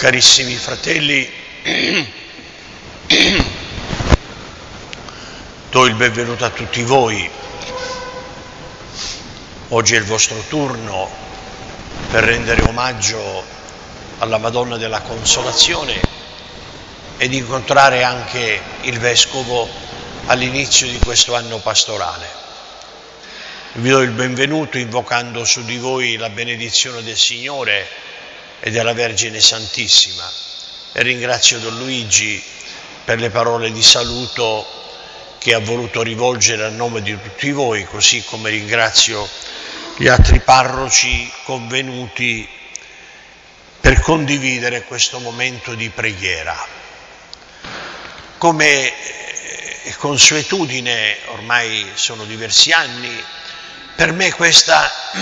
Carissimi fratelli, do il benvenuto a tutti voi. Oggi è il vostro turno per rendere omaggio alla Madonna della Consolazione ed incontrare anche il Vescovo all'inizio di questo anno pastorale. Vi do il benvenuto invocando su di voi la benedizione del Signore e della Vergine Santissima e ringrazio Don Luigi per le parole di saluto che ha voluto rivolgere a nome di tutti voi, così come ringrazio gli altri parroci convenuti per condividere questo momento di preghiera. Come consuetudine, ormai sono diversi anni, per me questo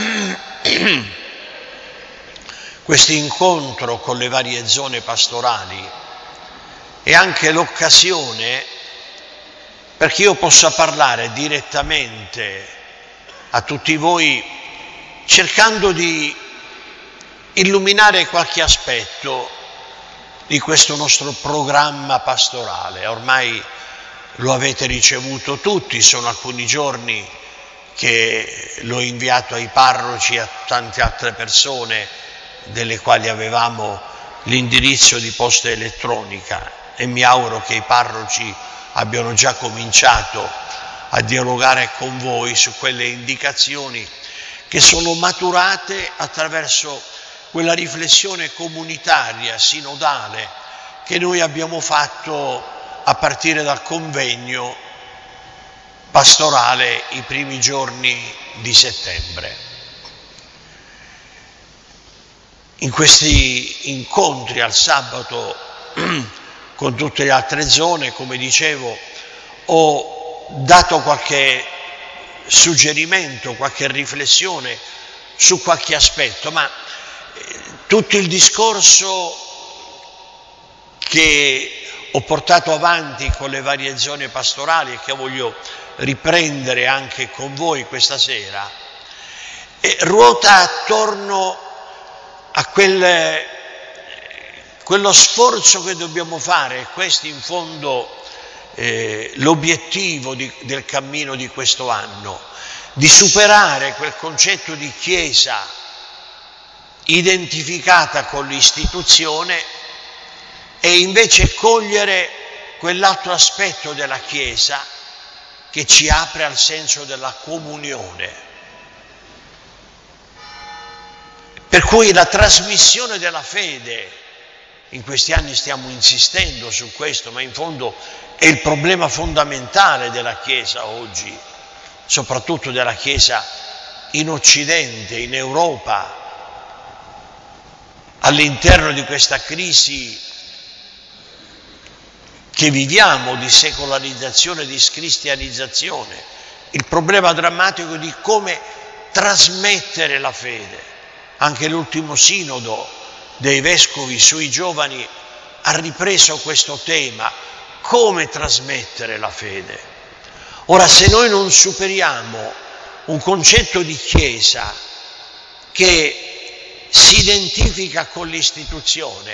incontro con le varie zone pastorali è anche l'occasione perché io possa parlare direttamente a tutti voi cercando di illuminare qualche aspetto di questo nostro programma pastorale. Ormai lo avete ricevuto tutti, sono alcuni giorni che l'ho inviato ai parroci e a tante altre persone delle quali avevamo l'indirizzo di posta elettronica e mi auguro che i parroci abbiano già cominciato a dialogare con voi su quelle indicazioni che sono maturate attraverso quella riflessione comunitaria, sinodale, che noi abbiamo fatto a partire dal convegno pastorale i primi giorni di settembre. In questi incontri al sabato con tutte le altre zone, come dicevo, ho dato qualche suggerimento, qualche riflessione su qualche aspetto, ma tutto il discorso che ho portato avanti con le varie zone pastorali e che voglio riprendere anche con voi questa sera, ruota attorno a quello sforzo che dobbiamo fare, questo in fondo l'obiettivo del cammino di questo anno, di superare quel concetto di Chiesa identificata con l'istituzione e invece cogliere quell'altro aspetto della Chiesa che ci apre al senso della comunione. Per cui la trasmissione della fede, in questi anni stiamo insistendo su questo, ma in fondo è il problema fondamentale della Chiesa oggi, soprattutto della Chiesa in Occidente, in Europa, all'interno di questa crisi che viviamo di secolarizzazione, di scristianizzazione, il problema drammatico di come trasmettere la fede. Anche l'ultimo sinodo dei vescovi sui giovani ha ripreso questo tema, come trasmettere la fede. Ora, se noi non superiamo un concetto di Chiesa che si identifica con l'istituzione,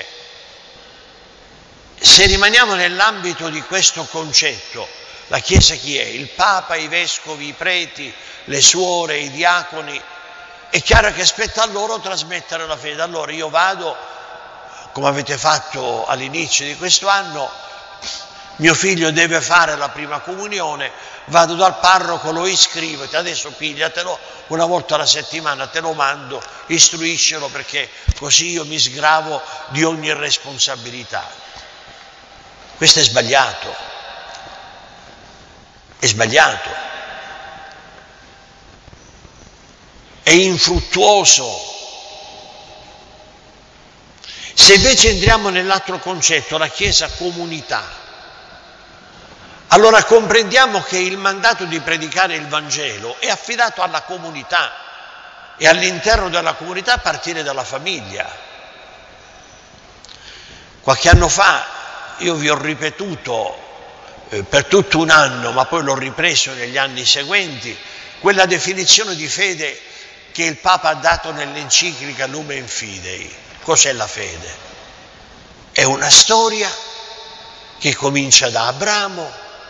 se rimaniamo nell'ambito di questo concetto, la Chiesa chi è? Il Papa, i vescovi, i preti, le suore, i diaconi. È chiaro che spetta a loro trasmettere la fede. Allora io vado, come avete fatto all'inizio di questo anno, mio figlio deve fare la prima comunione, vado dal parroco, lo iscrivo, adesso pigliatelo, una volta alla settimana te lo mando, istruiscelo perché così io mi sgravo di ogni responsabilità. Questo è sbagliato, è sbagliato. È infruttuoso. Se invece entriamo nell'altro concetto, la Chiesa comunità, allora comprendiamo che il mandato di predicare il Vangelo è affidato alla comunità e all'interno della comunità a partire dalla famiglia. Qualche anno fa io vi ho ripetuto per tutto un anno, ma poi l'ho ripreso negli anni seguenti, quella definizione di fede che il Papa ha dato nell'enciclica Lumen Fidei. Cos'è la fede? È una storia che comincia da Abramo,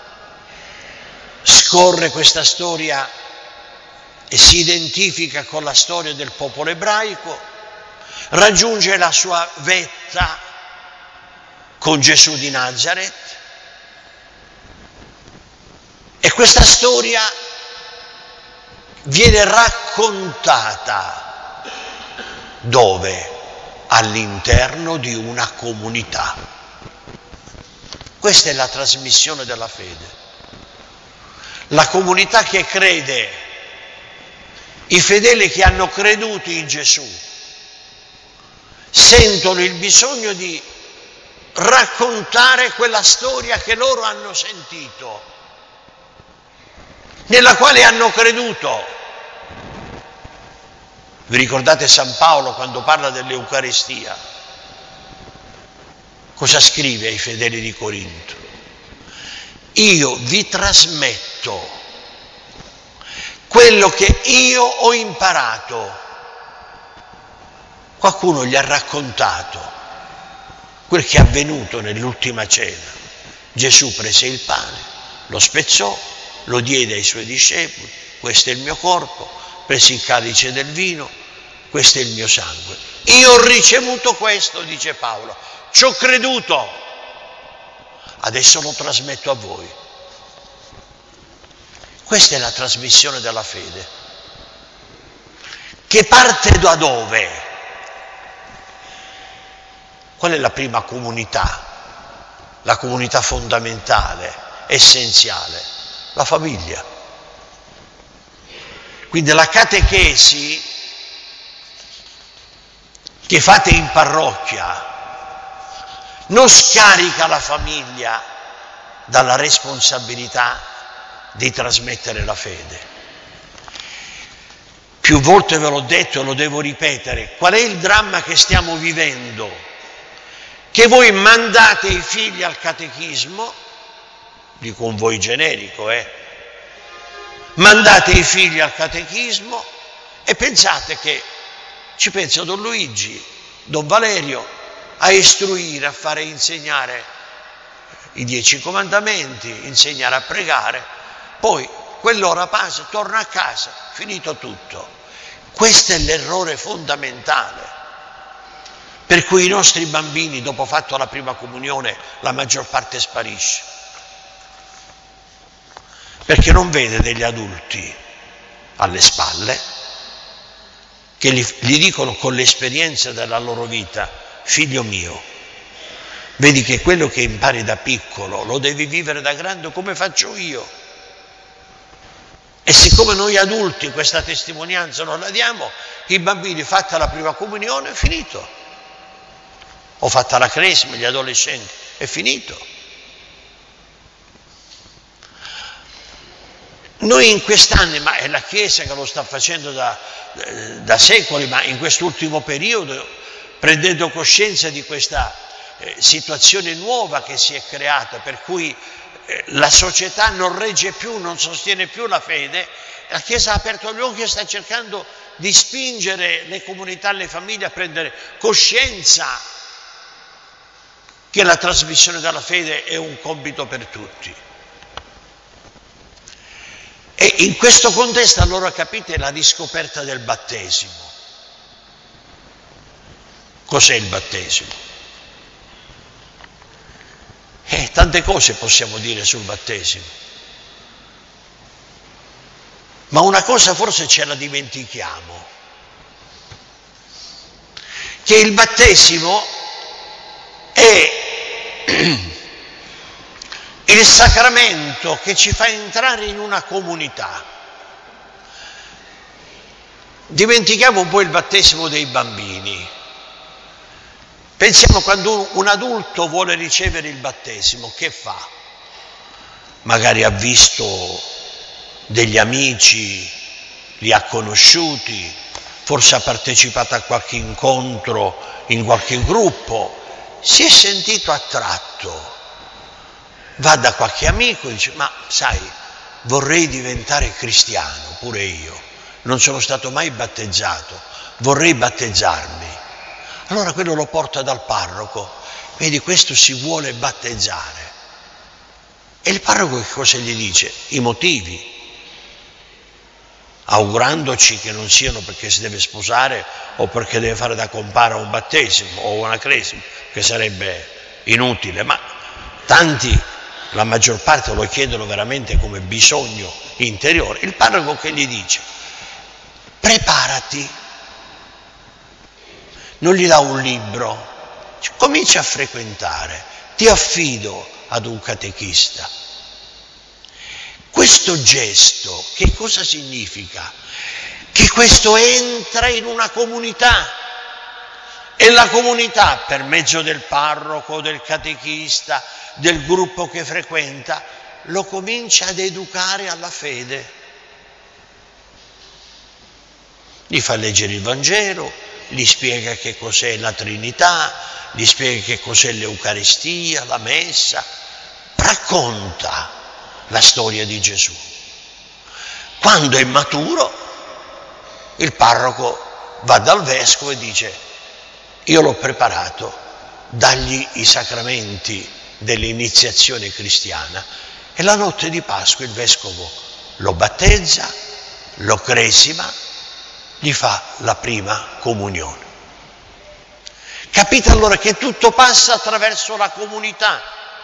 scorre questa storia e si identifica con la storia del popolo ebraico, raggiunge la sua vetta con Gesù di Nazaret e questa storia viene raccontata dove? All'interno di una comunità. Questa è la trasmissione della fede. La comunità che crede, i fedeli che hanno creduto in Gesù, sentono il bisogno di raccontare quella storia che loro hanno sentito, nella quale hanno creduto. Vi ricordate San Paolo quando parla dell'Eucaristia? Cosa scrive ai fedeli di Corinto? Io vi trasmetto quello che io ho imparato. Qualcuno gli ha raccontato quel che è avvenuto nell'ultima cena. Gesù prese il pane, lo spezzò, lo diede ai suoi discepoli, questo è il mio corpo, prese il calice del vino, questo è il mio sangue. Io ho ricevuto questo, dice Paolo, ci ho creduto, adesso lo trasmetto a voi. Questa è la trasmissione della fede, che parte da dove? Qual è la prima comunità? La comunità fondamentale, essenziale, la famiglia. Quindi la catechesi che fate in parrocchia non scarica la famiglia dalla responsabilità di trasmettere la fede. Più volte ve l'ho detto e lo devo ripetere, qual è il dramma che stiamo vivendo? Che voi mandate i figli al catechismo, dico un voi generico, mandate i figli al catechismo e pensate che ci pensa Don Luigi, Don Valerio a istruire, a fare insegnare i 10 comandamenti, insegnare a pregare, poi quell'ora passa, torna a casa, finito tutto. Questo è l'errore fondamentale, per cui i nostri bambini, dopo fatto la prima comunione, la maggior parte sparisce, perché non vede degli adulti alle spalle che gli dicono con l'esperienza della loro vita: figlio mio, vedi che quello che impari da piccolo lo devi vivere da grande come faccio io. E siccome noi adulti questa testimonianza non la diamo, i bambini, fatta la prima comunione, è finito. O fatta la cresima, gli adolescenti, è finito. Noi in quest'anno, ma è la Chiesa che lo sta facendo da secoli, ma in quest'ultimo periodo, prendendo coscienza di questa situazione nuova che si è creata, per cui la società non regge più, non sostiene più la fede, la Chiesa ha aperto gli occhi e sta cercando di spingere le comunità, le famiglie a prendere coscienza che la trasmissione della fede è un compito per tutti. E in questo contesto allora capite la riscoperta del battesimo. Cos'è il battesimo? Tante cose possiamo dire sul battesimo, ma una cosa forse ce la dimentichiamo, che il battesimo è il sacramento che ci fa entrare in una comunità. Dimentichiamo un po' il battesimo dei bambini. Pensiamo quando un adulto vuole ricevere il battesimo, che fa? Magari ha visto degli amici, li ha conosciuti, forse ha partecipato a qualche incontro in qualche gruppo, si è sentito attratto, va da qualche amico e dice: ma sai, vorrei diventare cristiano pure io, non sono stato mai battezzato, vorrei battezzarmi. Allora quello lo porta dal parroco, vedi, questo si vuole battezzare. E il parroco che cosa gli dice? I motivi, augurandoci che non siano perché si deve sposare o perché deve fare da compare a un battesimo o una cresima, che sarebbe inutile, ma tanti, la maggior parte lo chiedono veramente come bisogno interiore. Il parroco che gli dice? Preparati, non gli dà un libro, comincia a frequentare, ti affido ad un catechista. Questo gesto che cosa significa? Che questo entra in una comunità e la comunità, per mezzo del parroco, del catechista, del gruppo che frequenta, lo comincia ad educare alla fede. Gli fa leggere il Vangelo, gli spiega che cos'è la Trinità, gli spiega che cos'è l'Eucaristia, la Messa, racconta la storia di Gesù. Quando è maturo, il parroco va dal vescovo e dice: io l'ho preparato, dagli i sacramenti dell'iniziazione cristiana. E la notte di Pasqua il vescovo lo battezza, lo cresima, gli fa la prima comunione. Capite allora che tutto passa attraverso la comunità.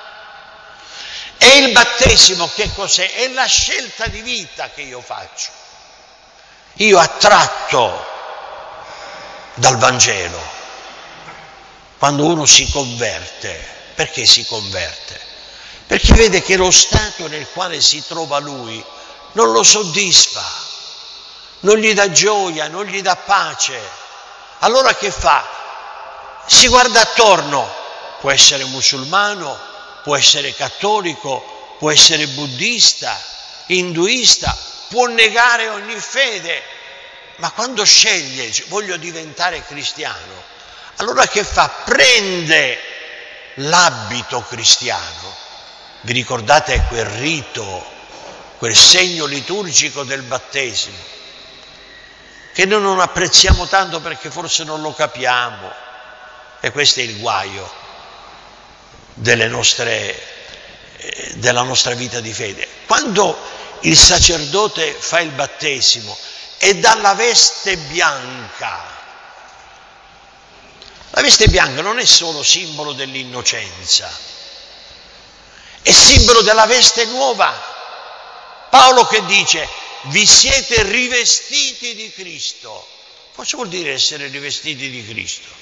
E il battesimo che cos'è? È la scelta di vita che io faccio. Io attratto dal Vangelo, quando uno si converte, perché si converte? Perché vede che lo stato nel quale si trova lui non lo soddisfa, non gli dà gioia, non gli dà pace. Allora che fa? Si guarda attorno, può essere musulmano, può essere cattolico, può essere buddista, induista, può negare ogni fede, ma quando sceglie, voglio diventare cristiano, allora che fa? Prende l'abito cristiano. Vi ricordate quel rito, quel segno liturgico del battesimo, che noi non apprezziamo tanto perché forse non lo capiamo, e questo è il guaio della nostra vita di fede. Quando il sacerdote fa il battesimo e dà la veste bianca, la veste bianca non è solo simbolo dell'innocenza, è simbolo della veste nuova. Paolo che dice: vi siete rivestiti di Cristo. Cosa vuol dire essere rivestiti di Cristo?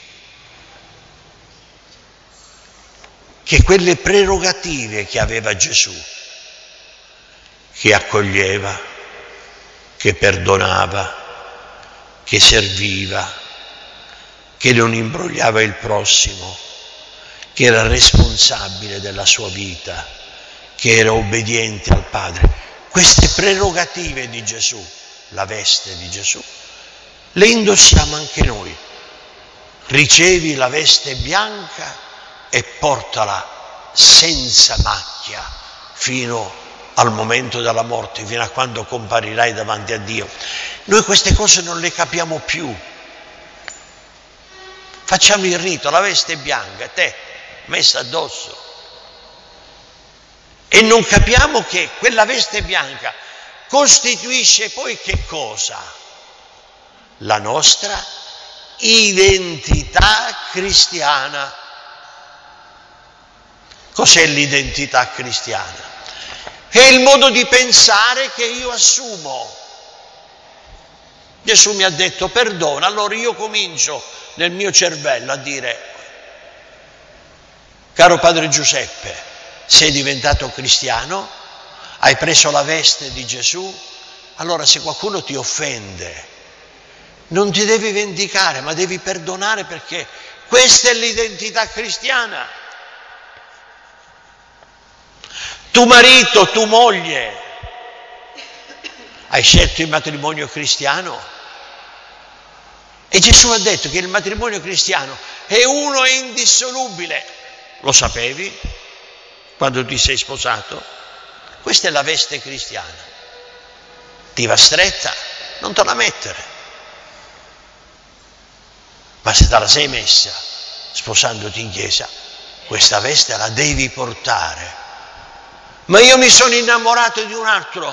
Che quelle prerogative che aveva Gesù, che accoglieva, che perdonava, che serviva, che non imbrogliava il prossimo, che era responsabile della sua vita, che era obbediente al Padre, queste prerogative di Gesù, la veste di Gesù, le indossiamo anche noi. Ricevi la veste bianca e portala senza macchia fino al momento della morte, fino a quando comparirai davanti a Dio. Noi queste cose non le capiamo più. Facciamo il rito, la veste bianca, te, messa addosso. E non capiamo che quella veste bianca costituisce poi che cosa? La nostra identità cristiana. Cos'è l'identità cristiana? È il modo di pensare che io assumo. Gesù mi ha detto perdona, allora io comincio nel mio cervello a dire: caro padre Giuseppe, sei diventato cristiano, hai preso la veste di Gesù, allora se qualcuno ti offende non ti devi vendicare, ma devi perdonare, perché questa è l'identità cristiana. Tu marito, tu moglie, hai scelto il matrimonio cristiano? E Gesù ha detto che il matrimonio cristiano è uno e indissolubile. Lo sapevi quando ti sei sposato? Questa è la veste cristiana. Ti va stretta? Non te la mettere. Ma se te la sei messa sposandoti in chiesa, questa veste la devi portare. Ma io mi sono innamorato di un altro.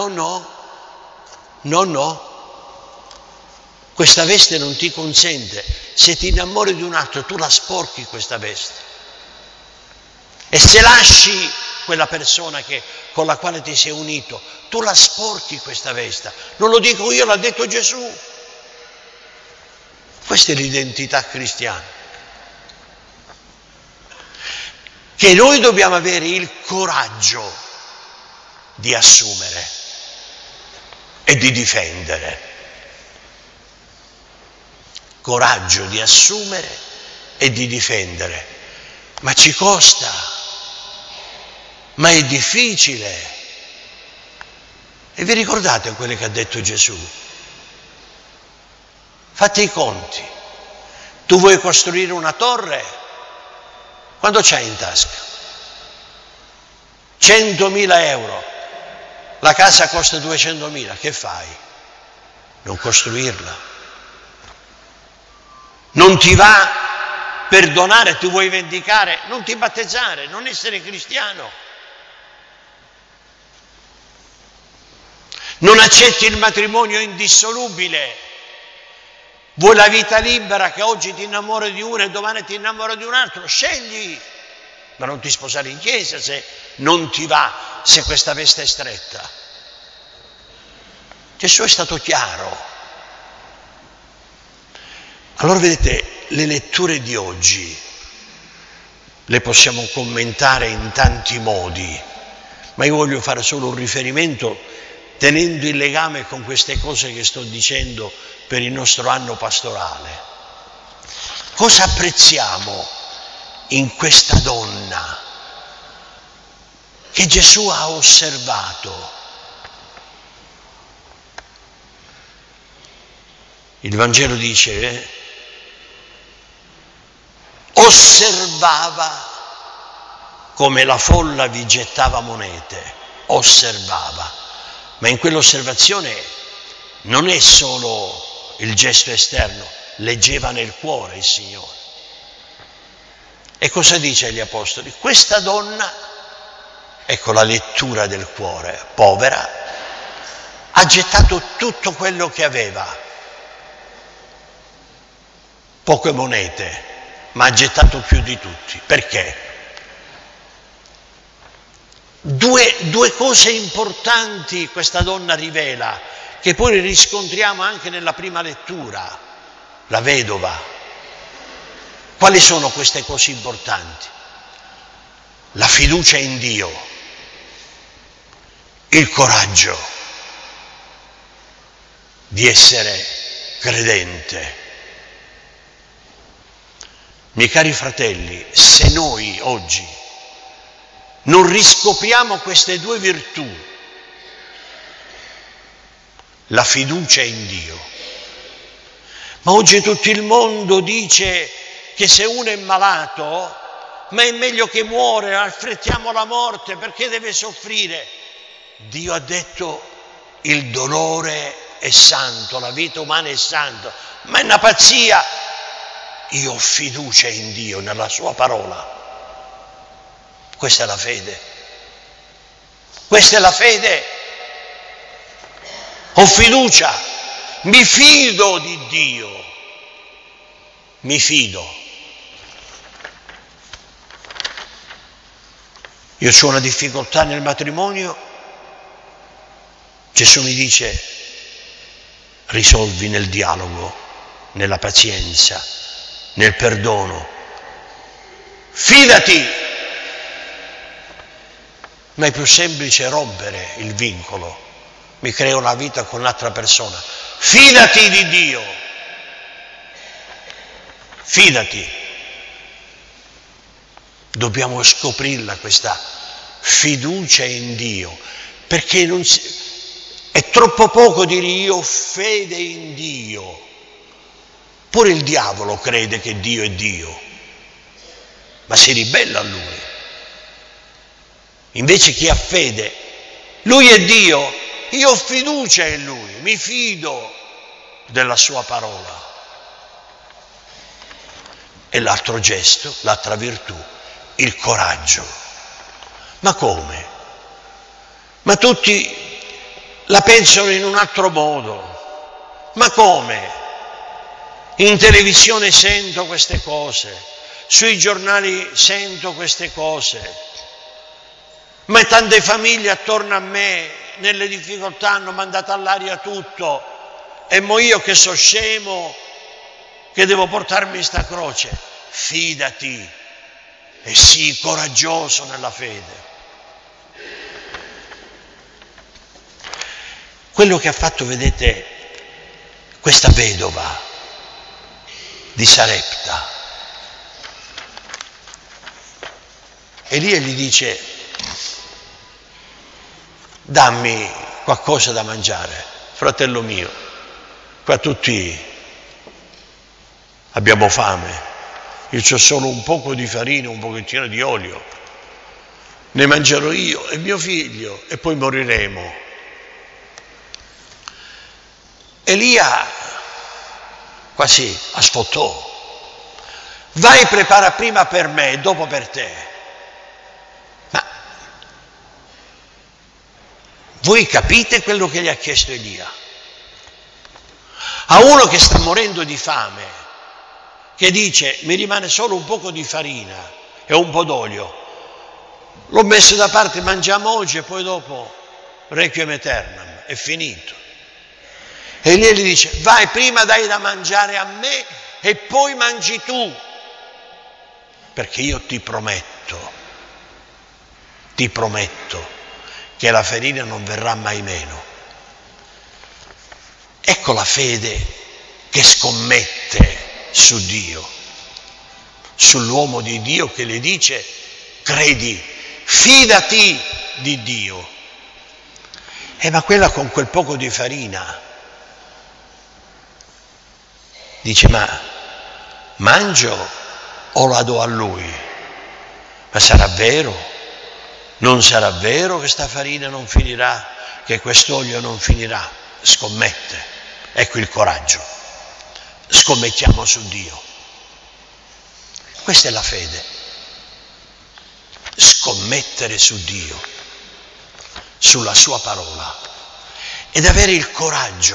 No. Questa veste non ti consente. Se ti innamori di un altro, tu la sporchi questa veste. E se lasci quella persona con la quale ti sei unito, tu la sporchi questa veste. Non lo dico io, l'ha detto Gesù. Questa è l'identità cristiana. Che noi dobbiamo avere il coraggio di assumere e di difendere. Coraggio di assumere e di difendere. Ma ci costa, ma è difficile. E vi ricordate quello che ha detto Gesù? Fate i conti. Tu vuoi costruire una torre? Quanto c'hai in tasca? 100.000 euro. La casa costa 200.000. Che fai? Non costruirla. Non ti va perdonare, tu vuoi vendicare, non ti battezzare, non essere cristiano. Non accetti il matrimonio indissolubile. Vuoi la vita libera, che oggi ti innamori di uno e domani ti innamori di un altro? Scegli, ma non ti sposare in chiesa se non ti va, se questa veste è stretta. Gesù è stato chiaro. Allora vedete, le letture di oggi le possiamo commentare in tanti modi, ma io voglio fare solo un riferimento tenendo il legame con queste cose che sto dicendo per il nostro anno pastorale. Cosa apprezziamo in questa donna che Gesù ha osservato? Il Vangelo dice, osservava come la folla vi gettava monete, osservava. Ma in quell'osservazione non è solo il gesto esterno, leggeva nel cuore il Signore. E cosa dice agli Apostoli? Questa donna, ecco la lettura del cuore, povera, ha gettato tutto quello che aveva, poche monete, ma ha gettato più di tutti. Perché? Due cose importanti questa donna rivela, che poi riscontriamo anche nella prima lettura, la vedova. Quali sono queste cose importanti? La fiducia in Dio, il coraggio di essere credente. Miei cari fratelli, se noi oggi non riscopriamo queste due virtù, la fiducia in Dio, ma oggi tutto il mondo dice che se uno è malato, ma è meglio che muore, affrettiamo la morte, perché deve soffrire? Dio ha detto il dolore è santo, la vita umana è santa, ma è una pazzia. Io ho fiducia in Dio, nella sua parola. Questa è la fede. Questa è la fede. Ho fiducia, mi fido di Dio, mi fido. Io ho una difficoltà nel matrimonio, Gesù mi dice risolvi nel dialogo, nella pazienza, nel perdono. Fidati! Ma è più semplice rompere il vincolo. Mi creo una vita con un'altra persona. Fidati di Dio. Fidati. Dobbiamo scoprirla questa fiducia in Dio, perché è troppo poco dire io ho fede in Dio. Pure il diavolo crede che Dio è Dio, ma si ribella a Lui. Invece chi ha fede, Lui è Dio, io ho fiducia in Lui, mi fido della Sua parola. E l'altro gesto, l'altra virtù, il coraggio. Ma come? Ma tutti la pensano in un altro modo. Ma come? In televisione sento queste cose, sui giornali sento queste cose, ma tante famiglie attorno a me nelle difficoltà hanno mandato all'aria tutto e mo io che so scemo che devo portarmi sta croce. Fidati e sii coraggioso nella fede. Quello che ha fatto, vedete, questa vedova di Sarepta, Elia gli dice: dammi qualcosa da mangiare, fratello mio, qua tutti abbiamo fame, io ho solo un poco di farina, un pochettino di olio, ne mangerò io e mio figlio e poi moriremo. Elia quasi asfottò: vai, prepara prima per me e dopo per te. Ma voi capite quello che gli ha chiesto Elia? A uno che sta morendo di fame, che dice: mi rimane solo un poco di farina e un po' d'olio, l'ho messo da parte, mangiamo oggi e poi dopo requiem aeternam, è finito. E Elia gli dice: vai, prima dai da mangiare a me e poi mangi tu, perché io ti prometto che la farina non verrà mai meno. Ecco la fede che scommette su Dio, sull'uomo di Dio che le dice: credi, fidati di Dio. Ma quella con quel poco di farina dice: ma mangio o la do a lui? Ma sarà vero? Non sarà vero che sta farina non finirà, che quest'olio non finirà? Scommette. Ecco il coraggio. Scommettiamo su Dio. Questa è la fede. Scommettere su Dio, sulla sua parola, ed avere il coraggio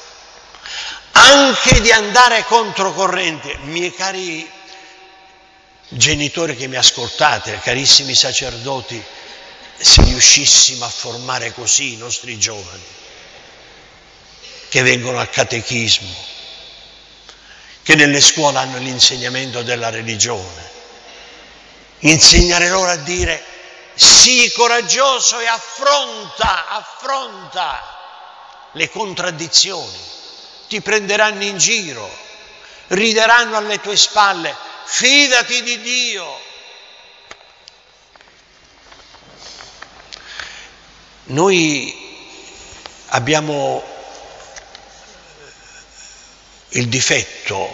anche di andare controcorrente. Miei cari genitori che mi ascoltate, carissimi sacerdoti, se riuscissimo a formare così i nostri giovani che vengono al catechismo, che nelle scuole hanno l'insegnamento della religione, insegnare loro a dire: sii coraggioso e affronta le contraddizioni, ti prenderanno in giro, rideranno alle tue spalle, fidati di Dio. Noi abbiamo il difetto,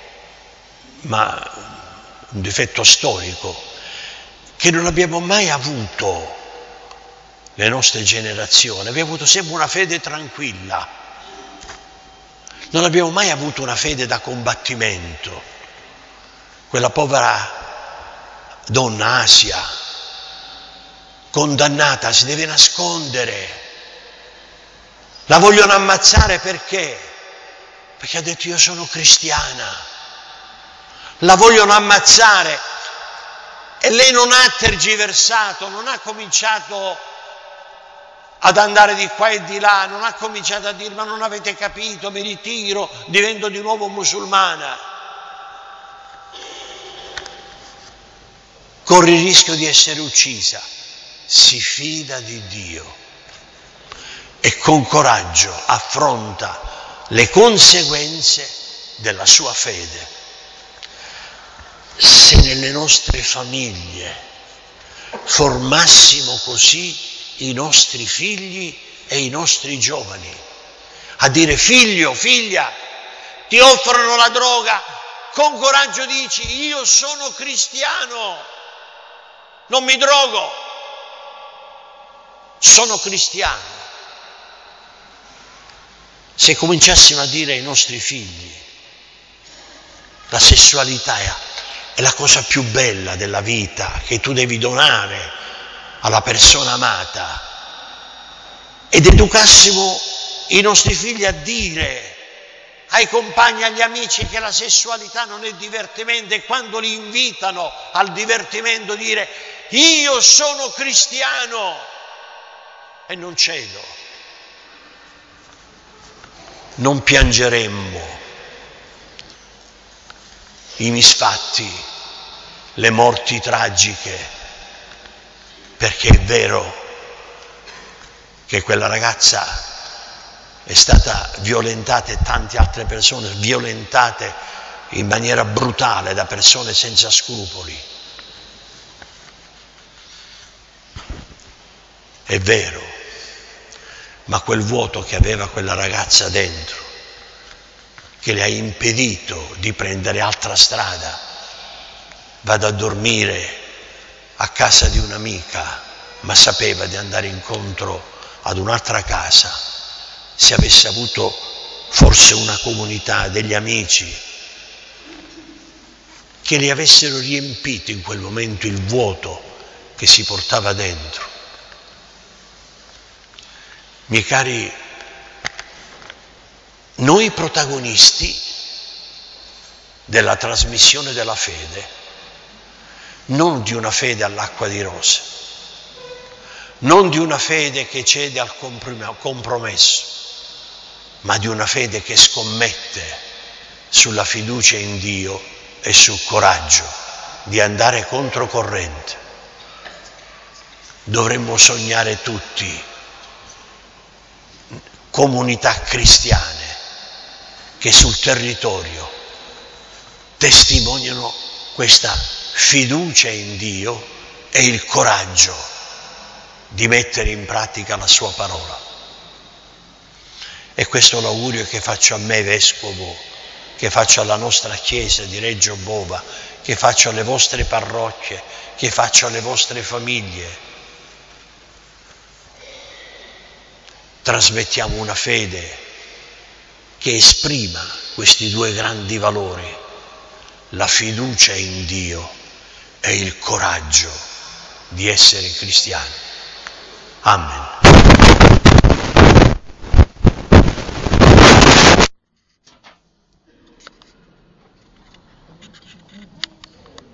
ma un difetto storico, che non abbiamo mai avuto le nostre generazioni. Abbiamo avuto sempre una fede tranquilla, non abbiamo mai avuto una fede da combattimento. Quella povera donna Asia, condannata, si deve nascondere, la vogliono ammazzare perché? Perché ha detto: io sono cristiana. La vogliono ammazzare e lei non ha tergiversato, non ha cominciato ad andare di qua e di là, non ha cominciato a dire: ma non avete capito, mi ritiro, divento di nuovo musulmana. Corre il rischio di essere uccisa. Si fida di Dio e con coraggio affronta le conseguenze della sua fede. Se nelle nostre famiglie formassimo così i nostri figli e i nostri giovani, a dire: figlio, figlia, ti offrono la droga, con coraggio dici: io sono cristiano, non mi drogo, sono cristiano. Se cominciassimo a dire ai nostri figli: La sessualità è la cosa più bella della vita che tu devi donare alla persona amata, ed educassimo i nostri figli a dire ai compagni, agli amici che la sessualità non è divertimento, e quando li invitano al divertimento dire: io sono cristiano e non cedo. Non piangeremmo i misfatti, le morti tragiche, perché è vero che quella ragazza è stata violentata e tante altre persone violentate in maniera brutale da persone senza scrupoli. È vero, ma quel vuoto che aveva quella ragazza dentro, che le ha impedito di prendere altra strada, vado a dormire a casa di un'amica, ma sapeva di andare incontro ad un'altra casa. Se avesse avuto forse una comunità, degli amici che le avessero riempito in quel momento il vuoto che si portava dentro. Miei cari, noi protagonisti della trasmissione della fede, non di una fede all'acqua di rose, non di una fede che cede al compromesso, ma di una fede che scommette sulla fiducia in Dio e sul coraggio di andare controcorrente. Dovremmo sognare tutti comunità cristiane che sul territorio testimoniano questa fiducia in Dio e il coraggio di mettere in pratica la sua parola. E questo è l'augurio che faccio a me, Vescovo, che faccio alla nostra Chiesa di Reggio Bova, che faccio alle vostre parrocchie, che faccio alle vostre famiglie. Trasmettiamo una fede che esprima questi due grandi valori, la fiducia in Dio e il coraggio di essere cristiani. Amen.